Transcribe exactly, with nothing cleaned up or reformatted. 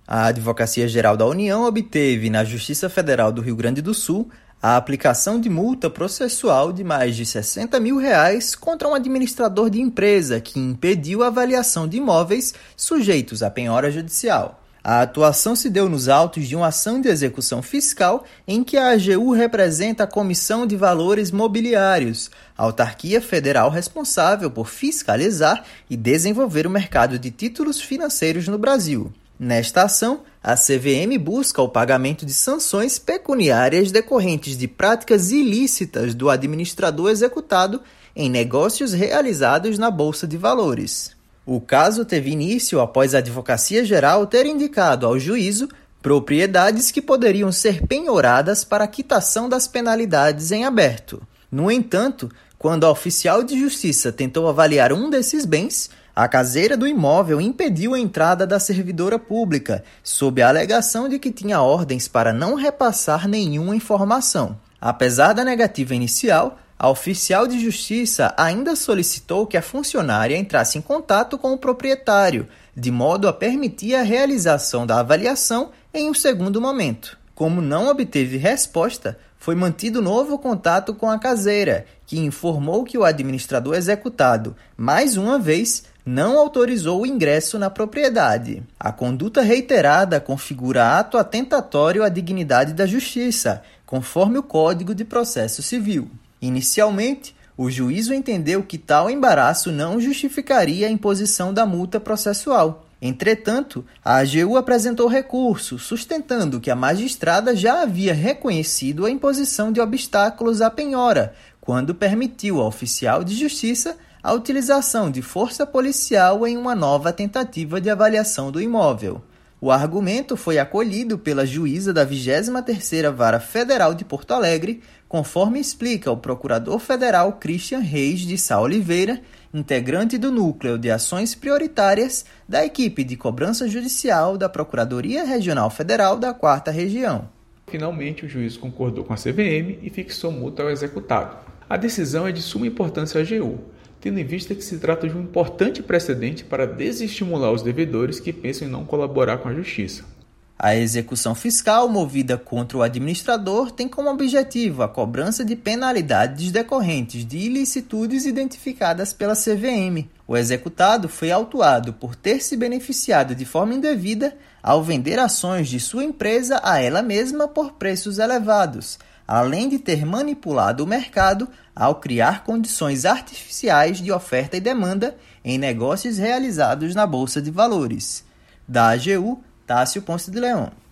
A Advocacia Geral da União obteve na Justiça Federal do Rio Grande do Sul a aplicação de multa processual de mais de sessenta mil reais contra um administrador de empresa que impediu a avaliação de imóveis sujeitos à penhora judicial. A atuação se deu nos autos de uma ação de execução fiscal em que a A G U representa a Comissão de Valores Mobiliários, a autarquia federal responsável por fiscalizar e desenvolver o mercado de títulos financeiros no Brasil. Nesta ação, a C V M busca o pagamento de sanções pecuniárias decorrentes de práticas ilícitas do administrador executado em negócios realizados na Bolsa de Valores. O caso teve início após a Advocacia Geral ter indicado ao juízo propriedades que poderiam ser penhoradas para a quitação das penalidades em aberto. No entanto, quando a oficial de justiça tentou avaliar um desses bens, a caseira do imóvel impediu a entrada da servidora pública, sob a alegação de que tinha ordens para não repassar nenhuma informação. Apesar da negativa inicial, a oficial de justiça ainda solicitou que a funcionária entrasse em contato com o proprietário, de modo a permitir a realização da avaliação em um segundo momento. Como não obteve resposta, foi mantido novo contato com a caseira, que informou que o administrador executado, mais uma vez, não autorizou o ingresso na propriedade. A conduta reiterada configura ato atentatório à dignidade da justiça, conforme o Código de Processo Civil. Inicialmente, o juízo entendeu que tal embaraço não justificaria a imposição da multa processual. Entretanto, a A G U apresentou recurso, sustentando que a magistrada já havia reconhecido a imposição de obstáculos à penhora, quando permitiu ao oficial de justiça a utilização de força policial em uma nova tentativa de avaliação do imóvel. O argumento foi acolhido pela juíza da vigésima terceira Vara Federal de Porto Alegre, conforme explica o procurador federal Christian Reis de Sá Oliveira, integrante do Núcleo de Ações Prioritárias da equipe de cobrança judicial da Procuradoria Regional Federal da quarta Região. Finalmente, o juiz concordou com a C V M e fixou multa ao executado. A decisão é de suma importância à A G U, tendo em vista que se trata de um importante precedente para desestimular os devedores que pensam em não colaborar com a justiça. A execução fiscal movida contra o administrador tem como objetivo a cobrança de penalidades decorrentes de ilicitudes identificadas pela C V M. O executado foi autuado por ter se beneficiado de forma indevida ao vender ações de sua empresa a ela mesma por preços elevados, além de ter manipulado o mercado ao criar condições artificiais de oferta e demanda em negócios realizados na Bolsa de Valores. Da A G U, Tássio Ponce de Leão.